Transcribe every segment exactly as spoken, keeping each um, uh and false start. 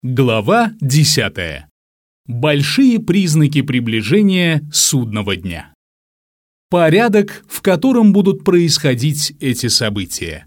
Глава десятая. Большие признаки приближения судного дня. Порядок, в котором будут происходить эти события.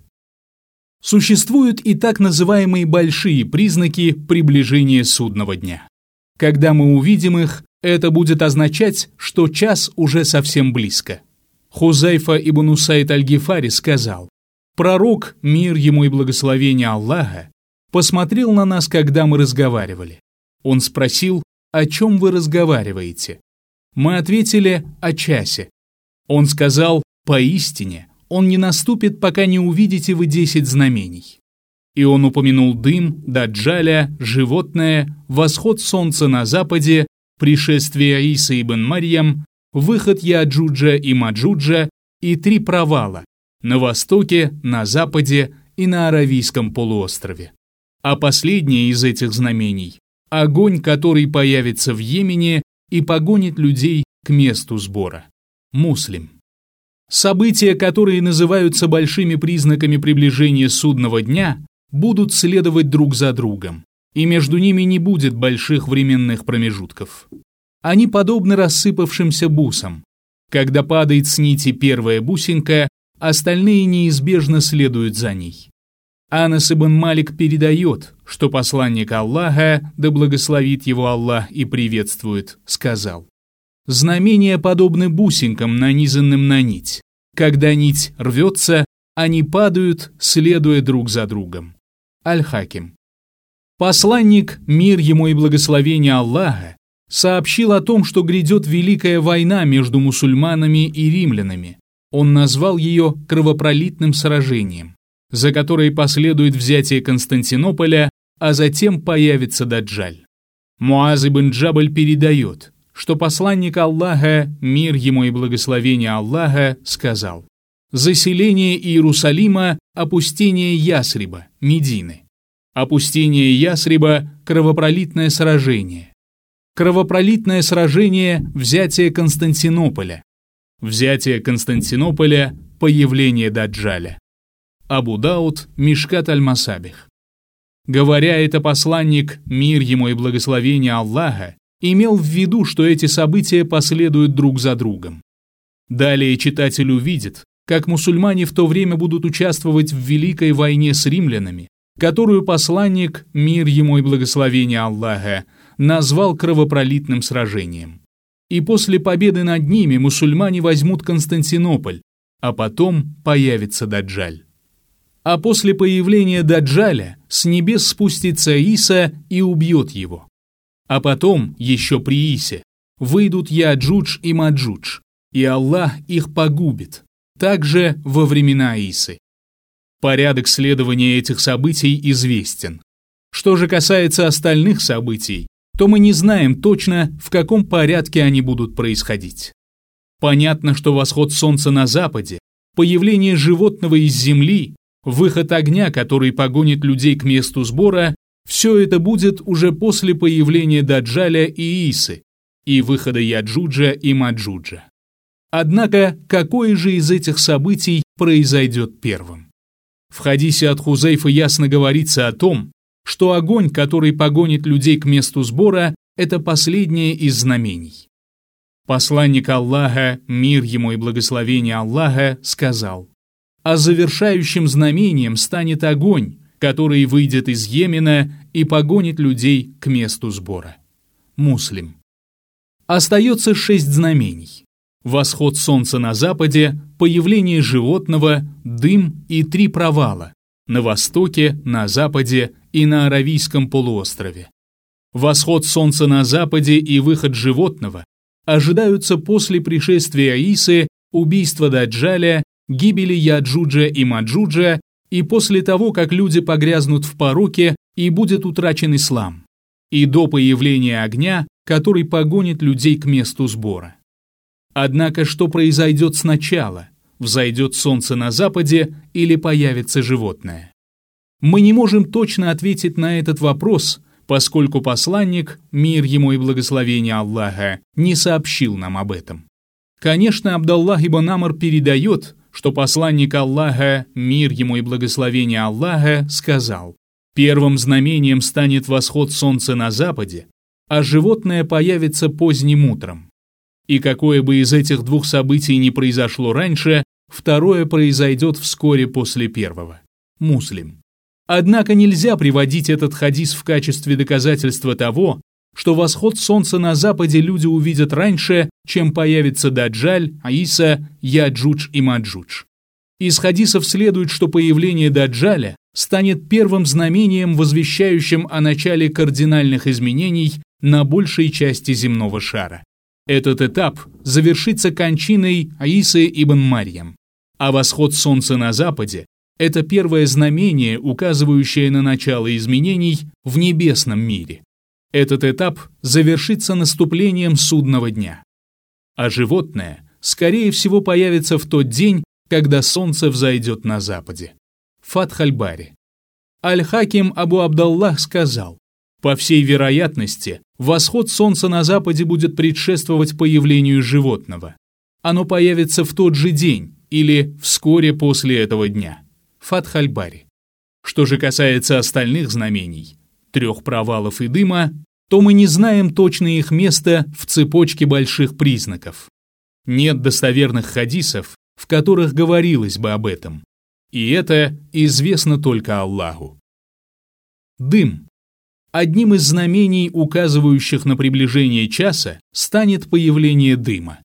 Существуют и так называемые большие признаки приближения судного дня. Когда мы увидим их, это будет означать, что час уже совсем близко. Хузайфа ибн Усайд аль-Гифари сказал: «Пророк, мир ему и благословение Аллаха, посмотрел на нас, когда мы разговаривали. Он спросил: о чем вы разговариваете? Мы ответили: о часе. Он сказал: поистине, он не наступит, пока не увидите вы десять знамений. И он упомянул дым, даджаля, животное, восход солнца на западе, пришествие Исы ибн Марьям, выход Яджуджа и Маджуджа и три провала на востоке, на западе и на Аравийском полуострове. А последнее из этих знамений – огонь, который появится в Йемене и погонит людей к месту сбора. Муслим. События, которые называются большими признаками приближения судного дня, будут следовать друг за другом, и между ними не будет больших временных промежутков. Они подобны рассыпавшимся бусам. Когда падает с нити первая бусинка, остальные неизбежно следуют за ней. Анас ибн Малик передает, что посланник Аллаха, да благословит его Аллах и приветствует, сказал: «Знамения подобны бусинкам, нанизанным на нить. Когда нить рвется, они падают, следуя друг за другом». Аль-Хаким. Посланник, мир ему и благословение Аллаха, сообщил о том, что грядет великая война между мусульманами и римлянами. Он назвал ее кровопролитным сражением, за которой последует взятие Константинополя, а затем появится Даджаль. Муаз ибн Джабаль передает, что посланник Аллаха, мир ему и благословение Аллаха, сказал: «Заселение Иерусалима, опустение Ясриба, Медины. Опустение Ясриба – кровопролитное сражение. Кровопролитное сражение – взятие Константинополя. Взятие Константинополя – появление Даджаля». Абу Дауд, Мишкат аль-Масабих. Говоря это, посланник, мир ему и благословение Аллаха, имел в виду, что эти события последуют друг за другом. Далее читатель увидит, как мусульмане в то время будут участвовать в великой войне с римлянами, которую посланник, мир ему и благословение Аллаха, назвал кровопролитным сражением. И после победы над ними мусульмане возьмут Константинополь, а потом появится Даджаль. А после появления Даджаля с небес спустится Иса и убьет его. А потом, еще при Исе, выйдут Яджудж и Маджудж, и Аллах их погубит, также во времена Исы. Порядок следования этих событий известен. Что же касается остальных событий, то мы не знаем точно, в каком порядке они будут происходить. Понятно, что восход солнца на западе, появление животного из земли, выход огня, который погонит людей к месту сбора, все это будет уже после появления Даджаля и Исы и выхода Яджуджа и Маджуджа. Однако, какое же из этих событий произойдет первым? В хадисе от Хузайфы ясно говорится о том, что огонь, который погонит людей к месту сбора, это последнее из знамений. Посланник Аллаха, мир ему и благословение Аллаха, сказал: «А завершающим знамением станет огонь, который выйдет из Йемена и погонит людей к месту сбора». Муслим. Остается шесть знамений: восход солнца на западе, появление животного, дым и три провала на востоке, на западе и на Аравийском полуострове. Восход солнца на западе и выход животного ожидаются после пришествия Исы, убийства Даджаля, гибели Яджуджа и Маджуджа и после того, как люди погрязнут в пороке и будет утрачен ислам, и до появления огня, который погонит людей к месту сбора. Однако что произойдет сначала? Взойдет солнце на западе или появится животное? Мы не можем точно ответить на этот вопрос, поскольку посланник, мир ему и благословение Аллаха, не сообщил нам об этом. Конечно, Абдаллах ибн Амр передает, что посланник Аллаха, мир ему и благословение Аллаха, сказал: Первым знамением станет восход солнца на западе, а животное появится поздним утром. И какое бы из этих двух событий ни произошло раньше, второе произойдет вскоре после первого. Муслим. Однако нельзя приводить этот хадис в качестве доказательства того, что восход солнца на западе люди увидят раньше, чем появится Даджаль, Иса, Яджудж и Маджудж. Из хадисов следует, что появление Даджаля станет первым знамением, возвещающим о начале кардинальных изменений на большей части земного шара. Этот этап завершится кончиной Исы ибн Марьям, а восход солнца на западе – это первое знамение, указывающее на начало изменений в небесном мире. Этот этап завершится наступлением судного дня. А животное, скорее всего, появится в тот день, когда солнце взойдет на западе. Фатх аль-Бари. Аль-Хаким Абу Абдаллах сказал: по всей вероятности, восход солнца на западе будет предшествовать появлению животного. Оно появится в тот же день или вскоре после этого дня. Фатх аль-Бари. Что же касается остальных знамений, трех провалов и дыма, то мы не знаем точно их место в цепочке больших признаков. Нет достоверных хадисов, в которых говорилось бы об этом. И это известно только Аллаху. Дым. Одним из знамений, указывающих на приближение часа, станет появление дыма.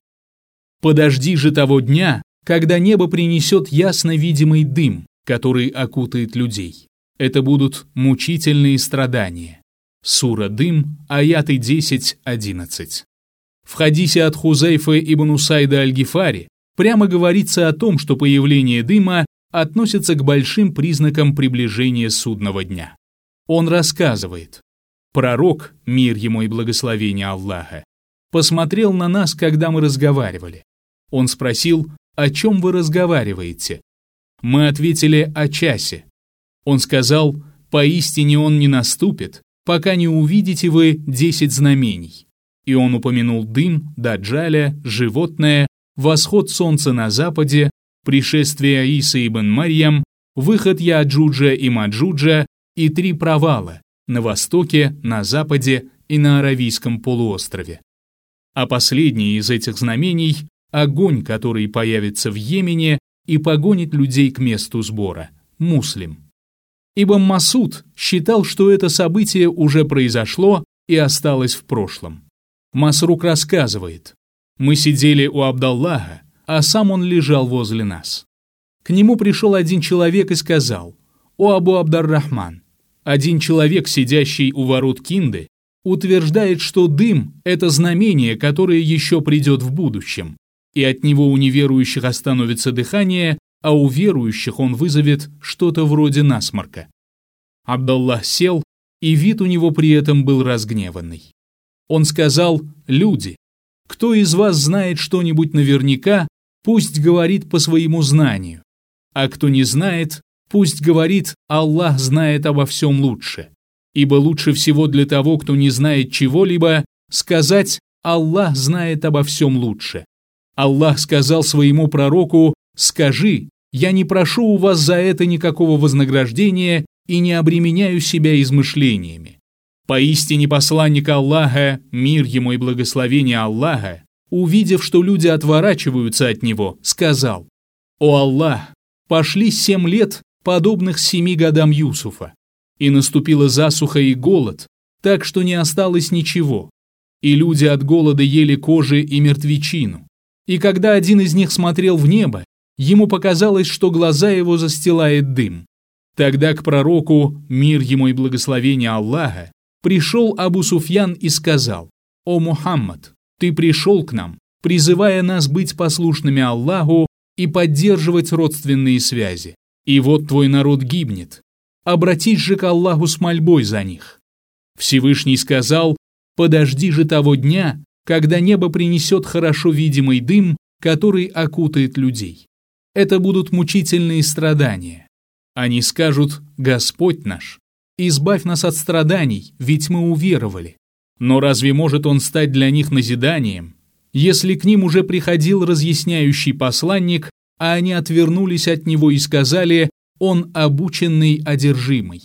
Подожди же того дня, когда небо принесет ясно видимый дым, который окутает людей. Это будут мучительные страдания. Сура Дым, аяты десять одиннадцать. В хадисе от Хузайфа ибн Усайда аль-Гифари прямо говорится о том, что появление дыма относится к большим признакам приближения судного дня. Он рассказывает: пророк, мир ему и благословение Аллаха, посмотрел на нас, когда мы разговаривали. Он спросил: о чем вы разговариваете? Мы ответили: о часе. Он сказал: поистине он не наступит, пока не увидите вы десять знамений. И он упомянул дым, Даджаля, животное, восход солнца на западе, пришествие Исы ибн Марьям, выход Яджуджа и Маджуджа и три провала на востоке, на западе и на Аравийском полуострове. А последнее из этих знамений – огонь, который появится в Йемене и погонит людей к месту сбора – Муслим. Ибн Масуд считал, что это событие уже произошло и осталось в прошлом. Масрук рассказывает: «Мы сидели у Абдаллаха, а сам он лежал возле нас. К нему пришел один человек и сказал: «О Абу Абдар-Рахман, один человек, сидящий у ворот Кинды, утверждает, что дым – это знамение, которое еще придет в будущем, и от него у неверующих остановится дыхание, а у верующих он вызовет что-то вроде насморка». Абдаллах сел, и вид у него при этом был разгневанный. Он сказал: «Люди, кто из вас знает что-нибудь наверняка, пусть говорит по своему знанию, а кто не знает, пусть говорит: Аллах знает обо всем лучше. Ибо лучше всего для того, кто не знает чего-либо, сказать: Аллах знает обо всем лучше. Аллах сказал своему пророку: скажи: я не прошу у вас за это никакого вознаграждения и не обременяю себя измышлениями. Поистине посланник Аллаха, мир ему и благословение Аллаха, увидев, что люди отворачиваются от него, сказал: «О Аллах, пошли семь лет, подобных семи годам Юсуфа, и наступила засуха и голод, так что не осталось ничего, и люди от голода ели кожи и мертвечину, и когда один из них смотрел в небо, ему показалось, что глаза его застилает дым. Тогда к пророку, мир ему и благословение Аллаха, пришел Абу Суфьян и сказал: «О Мухаммад, ты пришел к нам, призывая нас быть послушными Аллаху и поддерживать родственные связи. И вот твой народ гибнет. Обратись же к Аллаху с мольбой за них». Всевышний сказал: «Подожди же того дня, когда небо принесет хорошо видимый дым, который окутает людей. Это будут мучительные страдания. Они скажут: Господь наш, избавь нас от страданий, ведь мы уверовали. Но разве может он стать для них назиданием, если к ним уже приходил разъясняющий посланник, а они отвернулись от него и сказали: он обученный одержимый?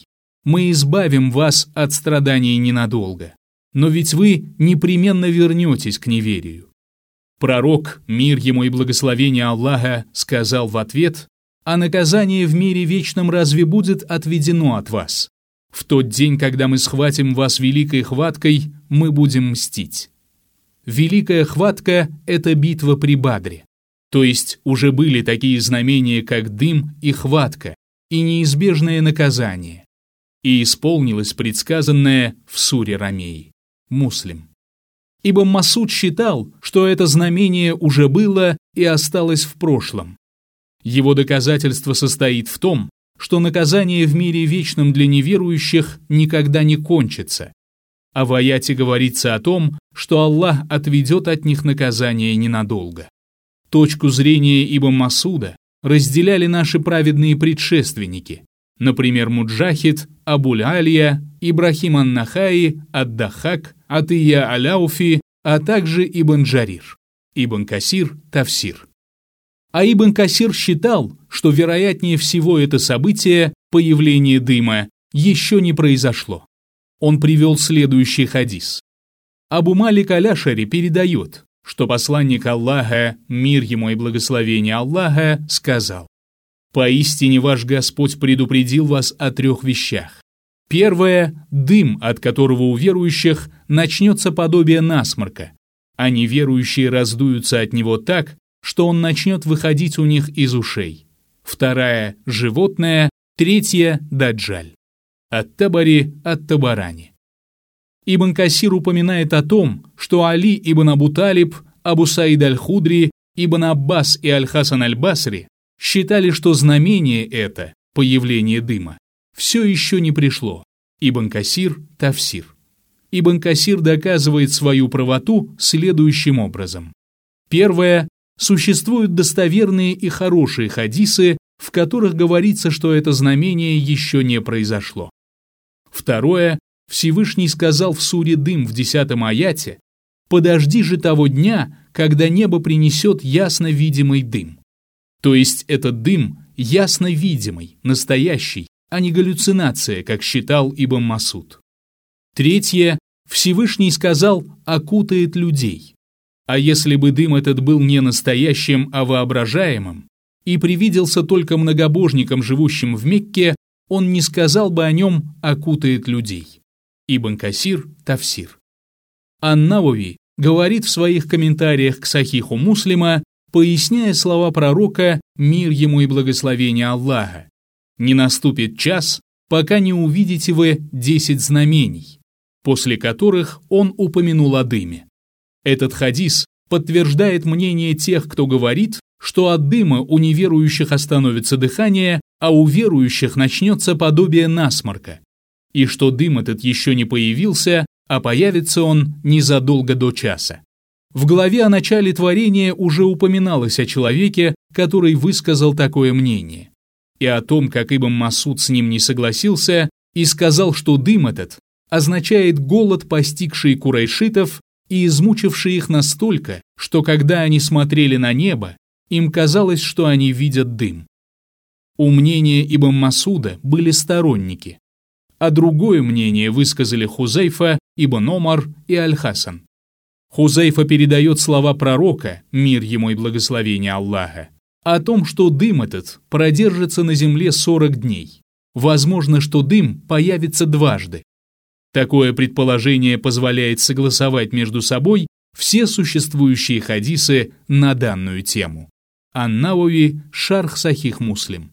мы избавим вас от страданий ненадолго, но ведь вы непременно вернетесь к неверию». Пророк, мир ему и благословение Аллаха, сказал в ответ: «А наказание в мире вечном разве будет отведено от вас? В тот день, когда мы схватим вас великой хваткой, мы будем мстить». Великая хватка – это битва при Бадре. То есть уже были такие знамения, как дым и хватка, и неизбежное наказание. И исполнилось предсказанное в суре Ромеи. Муслим. Ибн Масуд считал, что это знамение уже было и осталось в прошлом. Его доказательство состоит в том, что наказание в мире вечном для неверующих никогда не кончится. А в аяте говорится о том, что Аллах отведет от них наказание ненадолго. Точку зрения Ибн Масуда разделяли наши праведные предшественники, например, Муджахид, Абуль-Алия, Ибрахим ан-Нахаи, Ад-Дахак, Атия Аляуфи, а также Ибн Джарир, Ибн Касир, Тавсир. А Ибн Касир считал, что вероятнее всего это событие, появление дыма, еще не произошло. Он привел следующий хадис. Абу Малик Аль-Ашари передает, что посланник Аллаха, мир ему и благословение Аллаха, сказал: «Поистине ваш Господь предупредил вас о трех вещах. Первое – дым, от которого у верующих начнется подобие насморка, а неверующие раздуются от него так, что он начнет выходить у них из ушей. Вторая – животное, третье – даджаль». Ат-Табари, Ат-Табарани. Ибн Касир упоминает о том, что Али ибн Абу Талиб, Абу Саид аль-Худри, Ибн Аббас и Аль-Хасан аль-Басри считали, что знамение это, появление дыма, все еще не пришло. Ибн Касир, Тавсир. Ибн Касир доказывает свою правоту следующим образом. Первое. Существуют достоверные и хорошие хадисы, в которых говорится, что это знамение еще не произошло. Второе. Всевышний сказал в суре «Дым» в десятом аяте: «Подожди же того дня, когда небо принесет ясно видимый дым». То есть этот дым ясно видимый, настоящий, а не галлюцинация, как считал Ибн Масуд. Третье. Всевышний сказал «окутает людей». А если бы дым этот был не настоящим, а воображаемым, и привиделся только многобожникам, живущим в Мекке, он не сказал бы о нем «окутает людей». Ибн Касир, Тавсир. Ан-Навави говорит в своих комментариях к Сахиху Муслима, поясняя слова пророка, мир ему и благословение Аллаха: «Не наступит час, пока не увидите вы десять знамений», после которых он упомянул о дыме. Этот хадис подтверждает мнение тех, кто говорит, что от дыма у неверующих остановится дыхание, а у верующих начнется подобие насморка, и что дым этот еще не появился, а появится он незадолго до часа. В главе о начале творения уже упоминалось о человеке, который высказал такое мнение, и о том, как Ибн Масуд с ним не согласился и сказал, что дым этот означает голод, постигший курайшитов и измучивший их настолько, что когда они смотрели на небо, им казалось, что они видят дым. У мнения Ибн Масуда были сторонники, а другое мнение высказали Хузайфа, Ибн Омар и Аль-Хасан. Хузайфа передает слова пророка, мир ему и благословение Аллаха, о том, что дым этот продержится на земле сорок дней. Возможно, что дым появится дважды. Такое предположение позволяет согласовать между собой все существующие хадисы на данную тему. Ан-Навави, Шарх Сахих Муслим.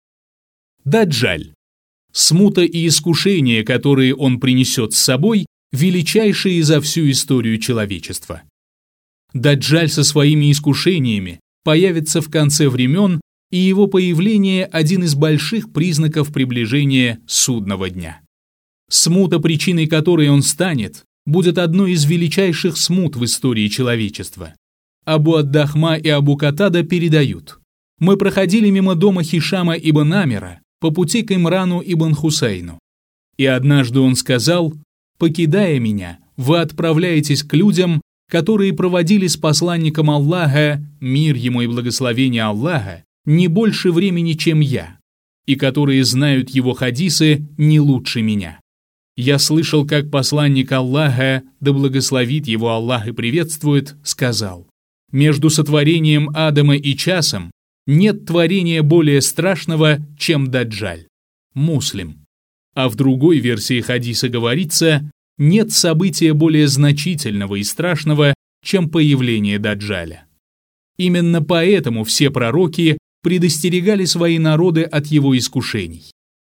Даджаль. Смута и искушения, которые он принесет с собой, величайшие за всю историю человечества. Даджаль со своими искушениями появится в конце времен, и его появление – один из больших признаков приближения судного дня. Смута, причиной которой он станет, будет одной из величайших смут в истории человечества. Абу ад-Дахма и Абу Катада передают: «Мы проходили мимо дома Хишама ибн Амира по пути к Имрану ибн Хусейну. И однажды он сказал: покидая меня, вы отправляетесь к людям, которые проводили с посланником Аллаха, мир ему и благословение Аллаха, не больше времени, чем я. и которые знают его хадисы не лучше меня. Я слышал, как посланник Аллаха, да благословит его Аллах и приветствует, сказал: «Между сотворением Адама и часом нет творения более страшного, чем Даджаль». Муслим. А в другой версии хадиса говорится: нет события более значительного и страшного, чем появление Даджаля. Именно поэтому все пророки предостерегали свои народы от его искушений.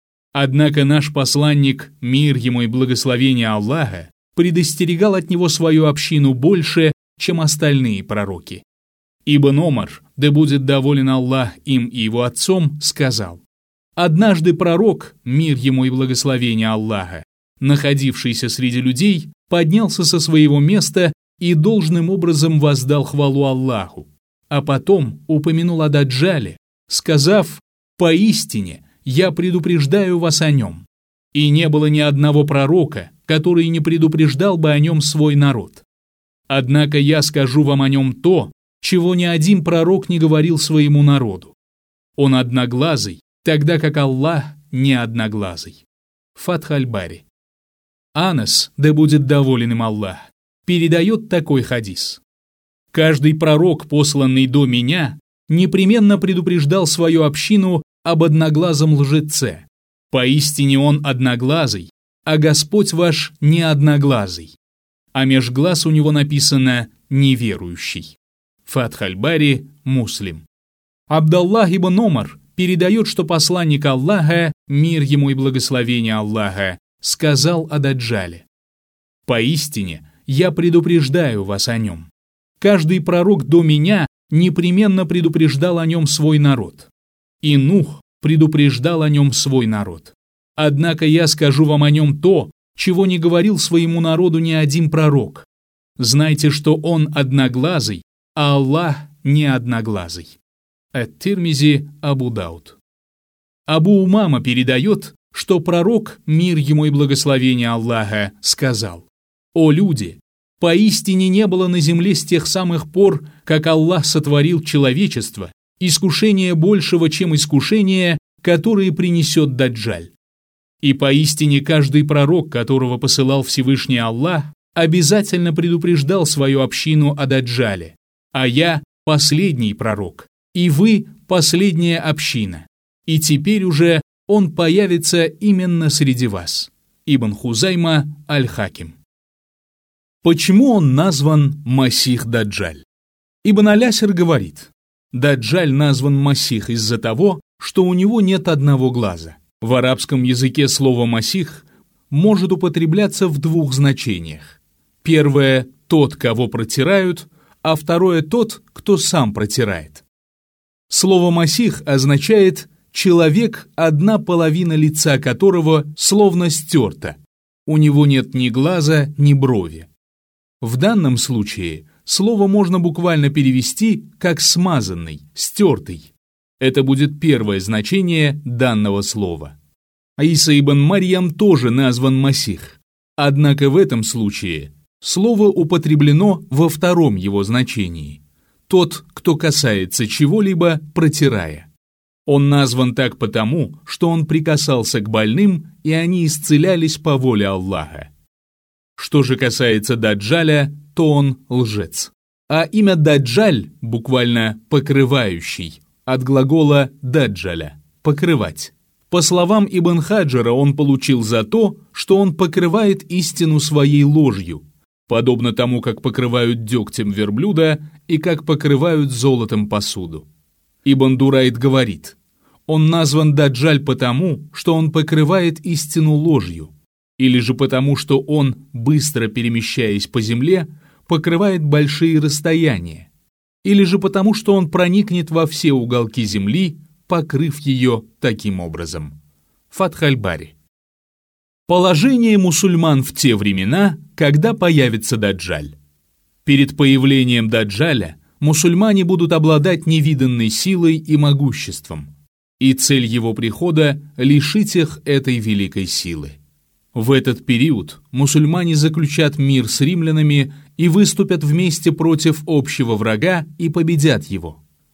Однако наш посланник, мир ему и благословение Аллаха, предостерегал от него свою общину больше, чем остальные пророки. Ибн Омар, да будет доволен Аллах им и его отцом, сказал: «Однажды пророк, мир ему и благословение Аллаха, находившийся среди людей, поднялся со своего места и должным образом воздал хвалу Аллаху, а потом упомянул о Даджале, сказав: «Поистине, я предупреждаю вас о нем». И не было ни одного пророка, который не предупреждал бы о нем свой народ. Однако я скажу вам о нем то, чего ни один пророк не говорил своему народу. Он одноглазый, тогда как Аллах не одноглазый. Фатх аль-Бари. Анас, да будет доволен им Аллах, передает такой хадис: «Каждый пророк, посланный до меня, непременно предупреждал свою общину об одноглазом лжеце. Поистине он одноглазый, а Господь ваш не одноглазый. А меж глаз у него написано «неверующий». Фатх аль-Бари, Муслим. Абдаллах ибн Омар передает, что посланник Аллаха, мир ему и благословение Аллаха, сказал о Даджале: «Поистине, я предупреждаю вас о нем. Каждый пророк до меня непременно предупреждал о нем свой народ. И Нух предупреждал о нем свой народ. Однако я скажу вам о нем то, чего не говорил своему народу ни один пророк. Знайте, что он одноглазый, а Аллах не одноглазый». Ат-Тирмизи, Абу Дауд. Абу Умама передает, что пророк, мир ему и благословение Аллаха, сказал: «О люди! Поистине не было на земле с тех самых пор, как Аллах сотворил человечество, искушения большего, чем искушения, которые принесет Даджаль. И поистине каждый пророк, которого посылал Всевышний Аллах, обязательно предупреждал свою общину о Даджале. А я – последний пророк, и вы – последняя община. И теперь уже он появится именно среди вас». Ибн Хузайма, Аль-Хаким. Почему он назван Масих Даджаль? Ибн Алясир говорит: Даджаль назван Масих из-за того, что у него нет одного глаза. В арабском языке слово «масих» может употребляться в двух значениях. Первое – тот, кого протирают, а второе – тот, кто сам протирает. Слово «масих» означает «человек, одна половина лица которого словно стерта. У него нет ни глаза, ни брови». В данном случае слово можно буквально перевести как «смазанный», «стертый». Это будет первое значение данного слова. Иса ибн Марьям тоже назван Масих, однако в этом случае слово употреблено во втором его значении – тот, кто касается чего-либо, протирая. Он назван так потому, что он прикасался к больным, и они исцелялись по воле Аллаха. Что же касается Даджаля, то он лжец. А имя Даджаль, буквально «покрывающий», от глагола «даджаля» – «покрывать». По словам Ибн Хаджара, он получил за то, что он покрывает истину своей ложью, подобно тому, как покрывают дегтем верблюда и как покрывают золотом посуду. Ибн Дурайд говорит: он назван Даджаль потому, что он покрывает истину ложью, или же потому, что он, быстро перемещаясь по земле, покрывает большие расстояния, или же потому, что он проникнет во все уголки земли, покрыв ее таким образом. Фатх аль-Бари. Положение мусульман в те времена, когда появится Даджаль. Перед появлением Даджаля мусульмане будут обладать невиданной силой и могуществом, и цель его прихода – лишить их этой великой силы. В этот период мусульмане заключат мир с римлянами и выступят вместе против общего врага и победят его.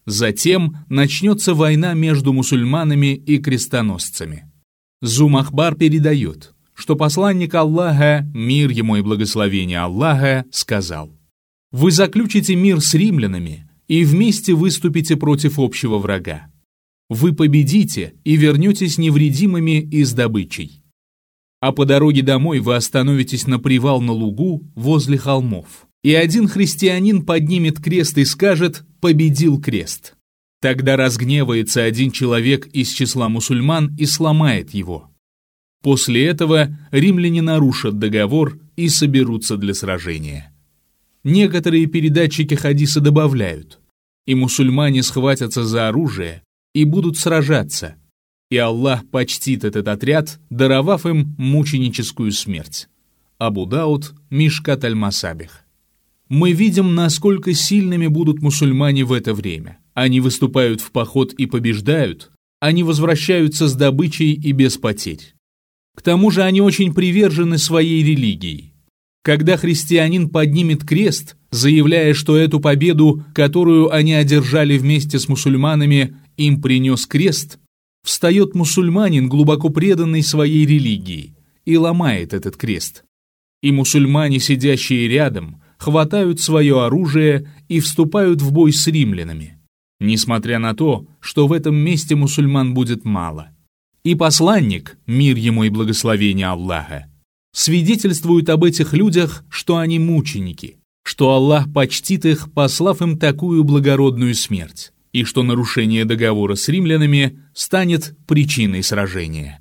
Затем начнется война между мусульманами и крестоносцами. Зум-Ахбар передает, что посланник Аллаха, мир ему и благословение Аллаха, сказал: «Вы заключите мир с римлянами и вместе выступите против общего врага. Вы победите и вернетесь невредимыми и с добычей. А по дороге домой вы остановитесь на привал на лугу возле холмов. И один христианин поднимет крест и скажет: «Победил крест». Тогда разгневается один человек из числа мусульман и сломает его. После этого римляне нарушат договор и соберутся для сражения». Некоторые передатчики хадиса добавляют: «И мусульмане схватятся за оружие и будут сражаться, и Аллах почтит этот отряд, даровав им мученическую смерть». Абу Дауд, Мишкат аль-Масабих. Мы видим, насколько сильными будут мусульмане в это время. Они выступают в поход и побеждают, они возвращаются с добычей и без потерь. К тому же они очень привержены своей религии. Когда христианин поднимет крест, заявляя, что эту победу, которую они одержали вместе с мусульманами, им принес крест, встает мусульманин, глубоко преданный своей религии, и ломает этот крест. И мусульмане, сидящие рядом, хватают свое оружие и вступают в бой с римлянами, несмотря на то, что в этом месте мусульман будет мало. И посланник, мир ему и благословение Аллаха, свидетельствует об этих людях, что они мученики, что Аллах почтит их, послав им такую благородную смерть, и что нарушение договора с римлянами станет причиной сражения.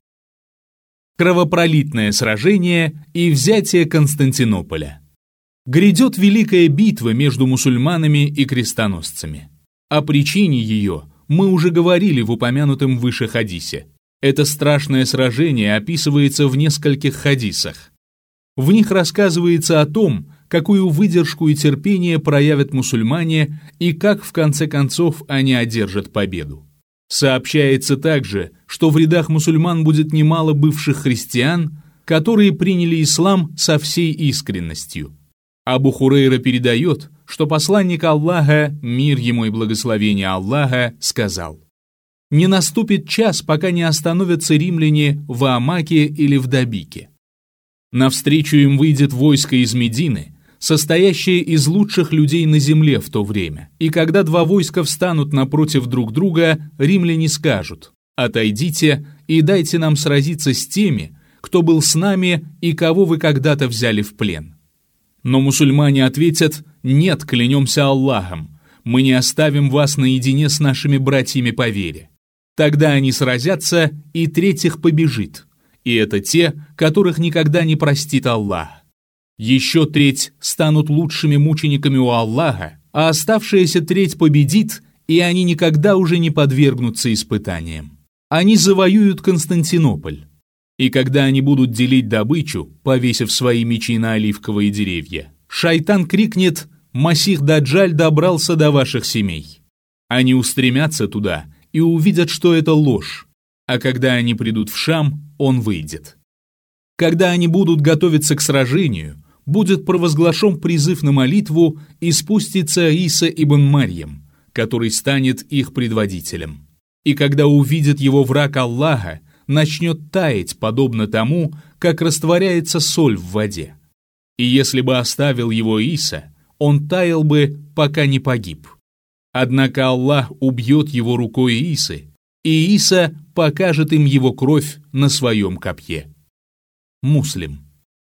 Кровопролитное сражение и взятие Константинополя. Грядет великая битва между мусульманами и крестоносцами. О причине ее мы уже говорили в упомянутом выше хадисе. Это страшное сражение описывается в нескольких хадисах. В них рассказывается о том, какую выдержку и терпение проявят мусульмане и как в конце концов они одержат победу. Сообщается также, что в рядах мусульман будет немало бывших христиан, которые приняли ислам со всей искренностью. Абу Хурейра передает, что посланник Аллаха, мир ему и благословение Аллаха, сказал: «Не наступит час, пока не остановятся римляне в Аамаке или в Dabīke. Навстречу им выйдет войско из Медины, состоящее из лучших людей на земле в то время. И когда два войска встанут напротив друг друга, римляне скажут: «Отойдите и дайте нам сразиться с теми, кто был с нами и кого вы когда-то взяли в плен». Но мусульмане ответят: «Нет, клянемся Аллахом, мы не оставим вас наедине с нашими братьями по вере». Тогда они сразятся, и третьих побежит, и это те, которых никогда не простит Аллах. Еще треть станут лучшими мучениками у Аллаха, а оставшаяся треть победит, и они никогда уже не подвергнутся испытаниям. Они завоюют Константинополь. И когда они будут делить добычу, повесив свои мечи на оливковые деревья, шайтан крикнет: «Масих-Даджаль добрался до ваших семей». Они устремятся туда и увидят, что это ложь, а когда они придут в Шам, он выйдет. Когда они будут готовиться к сражению, будет провозглашен призыв на молитву и спустится Иса ибн Марьям, который станет их предводителем. И когда увидит его враг Аллаха, начнет таять, подобно тому, как растворяется соль в воде. И если бы оставил его Иса, он таял бы, пока не погиб. Однако Аллах убьет его рукой Исы, и Иса покажет им его кровь на своем копье. Муслим.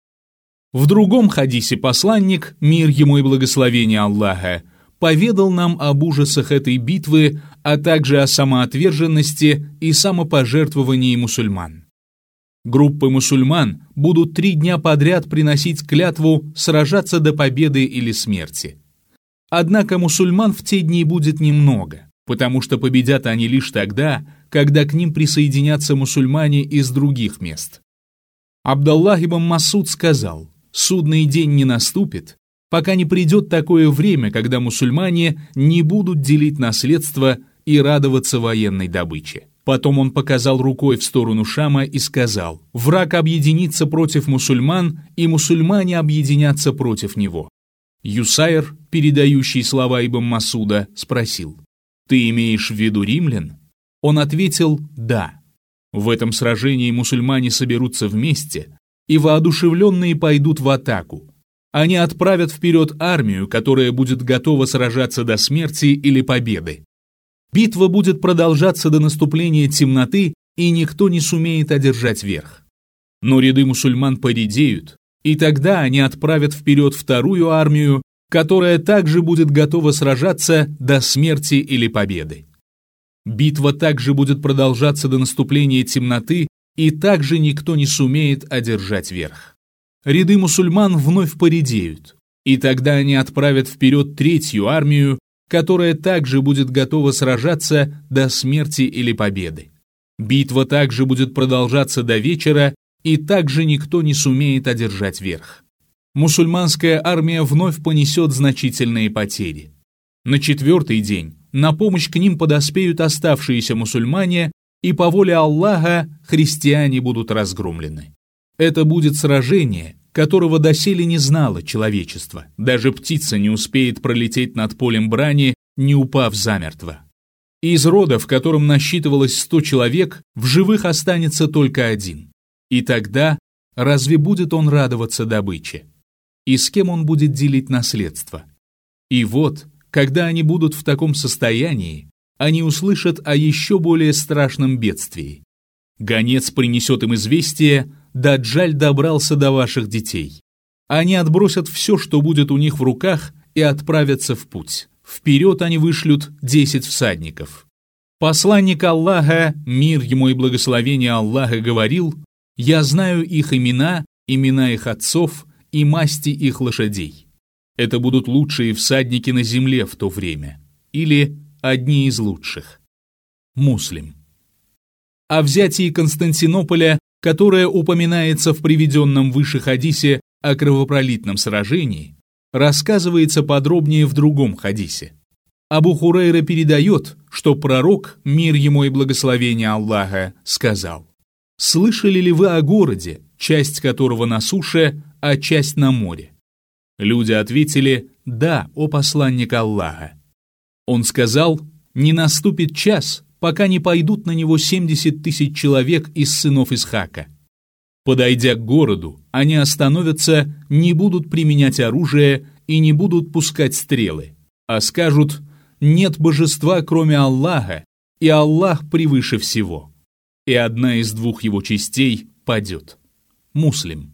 В другом хадисе посланник, мир ему и благословение Аллаха, поведал нам об ужасах этой битвы, а также о самоотверженности и самопожертвовании мусульман. Группы мусульман будут три дня подряд приносить клятву сражаться до победы или смерти. Однако мусульман в те дни будет немного, потому что победят они лишь тогда, когда к ним присоединятся мусульмане из других мест. Абдаллах ибн Масуд сказал: «Судный день не наступит, пока не придет такое время, когда мусульмане не будут делить наследство и радоваться военной добыче». Потом он показал рукой в сторону Шама и сказал: «Враг объединится против мусульман, и мусульмане объединятся против него». Юсайр, передающий слова ибн Масуда, спросил: «Ты имеешь в виду римлян?» Он ответил «Да». В этом сражении мусульмане соберутся вместе и воодушевленные пойдут в атаку. Они отправят вперед армию, которая будет готова сражаться до смерти или победы. Битва будет продолжаться до наступления темноты, и никто не сумеет одержать верх. Но ряды мусульман поредеют, и тогда они отправят вперед вторую армию, которая также будет готова сражаться до смерти или победы. Битва также будет продолжаться до наступления темноты, и также никто не сумеет одержать верх. Ряды мусульман вновь поредеют, и тогда они отправят вперед третью армию, которая также будет готова сражаться до смерти или победы. Битва также будет продолжаться до вечера, и также никто не сумеет одержать верх. Мусульманская армия вновь понесет значительные потери. На четвертый день на помощь к ним подоспеют оставшиеся мусульмане, и по воле Аллаха христиане будут разгромлены. Это будет сражение, которого доселе не знало человечество. Даже птица не успеет пролететь над полем брани, не упав замертво. Из рода, в котором насчитывалось сто человек, в живых останется только один. И тогда разве будет он радоваться добыче? И с кем он будет делить наследство? И вот, когда они будут в таком состоянии, они услышат о еще более страшном бедствии. Гонец принесет им известие: Даджаль добрался до ваших детей. Они отбросят все, что будет у них в руках, и отправятся в путь. Вперед они вышлют десять всадников. Посланник Аллаха, мир ему и благословение Аллаха, говорил: «Я знаю их имена, имена их отцов и масти их лошадей. Это будут лучшие всадники на земле в то время, или одни из лучших». Муслим. О взятии Константинополя, которое упоминается в приведенном выше хадисе о кровопролитном сражении, рассказывается подробнее в другом хадисе. Абу Хурейра передает, что пророк, мир ему и благословение Аллаха, сказал: «Слышали ли вы о городе, часть которого на суше, а часть на море?» Люди ответили: «Да, о посланник Аллаха». Он сказал: «Не наступит час, пока не пойдут на него семьдесят тысяч человек из сынов Исхака. Подойдя к городу, они остановятся, не будут применять оружие и не будут пускать стрелы, а скажут: нет божества, кроме Аллаха, и Аллах превыше всего. И одна из двух его частей падет». Муслим.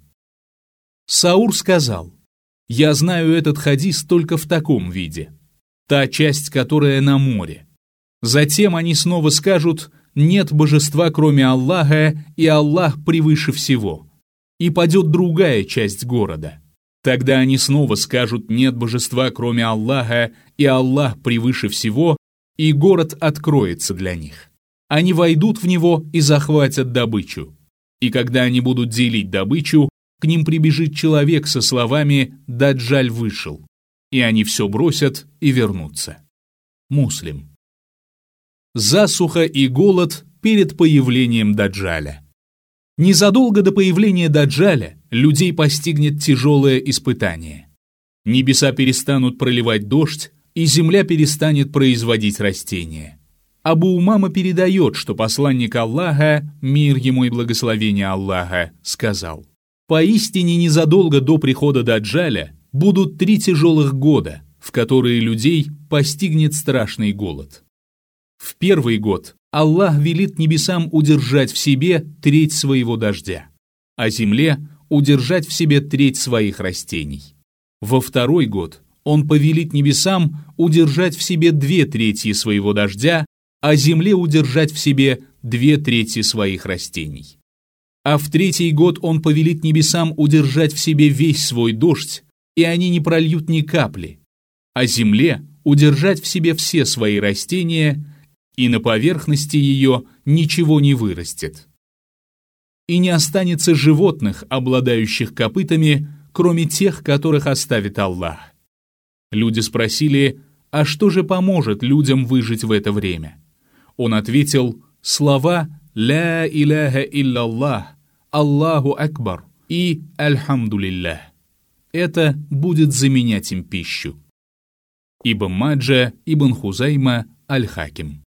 Саур сказал: «Я знаю этот хадис только в таком виде. Та часть, которая на море. Затем они снова скажут: нет божества, кроме Аллаха, и Аллах превыше всего. И падет другая часть города. Тогда они снова скажут: нет божества, кроме Аллаха, и Аллах превыше всего, и город откроется для них. Они войдут в него и захватят добычу. И когда они будут делить добычу, к ним прибежит человек со словами: «Даджаль вышел», и они все бросят и вернутся». Муслим. Засуха и голод перед появлением Даджаля. Незадолго до появления Даджаля людей постигнет тяжелое испытание. Небеса перестанут проливать дождь, и земля перестанет производить растения. Абу Умама передает, что посланник Аллаха, мир ему и благословение Аллаха, сказал: «Поистине незадолго до прихода Даджаля будут три тяжелых года, в которые людей постигнет страшный голод. В первый год Аллах велит небесам удержать в себе треть своего дождя, а земле удержать в себе треть своих растений. Во второй год Он повелит небесам удержать в себе две трети своего дождя, а земле удержать в себе две трети своих растений. А в третий год Он повелит небесам удержать в себе весь свой дождь, и они не прольют ни капли, а земле удержать в себе все свои растения, и на поверхности ее ничего не вырастет. И не останется животных, обладающих копытами, кроме тех, которых оставит Аллах. Люди спросили: а что же поможет людям выжить в это время? Он ответил: слова «Ля иляха илляллах», «Аллаху Акбар» и «Альхамдулиллах». Это будет заменять им пищу. Ибн Маджа, Ибн Хузайма, Аль-Хаким.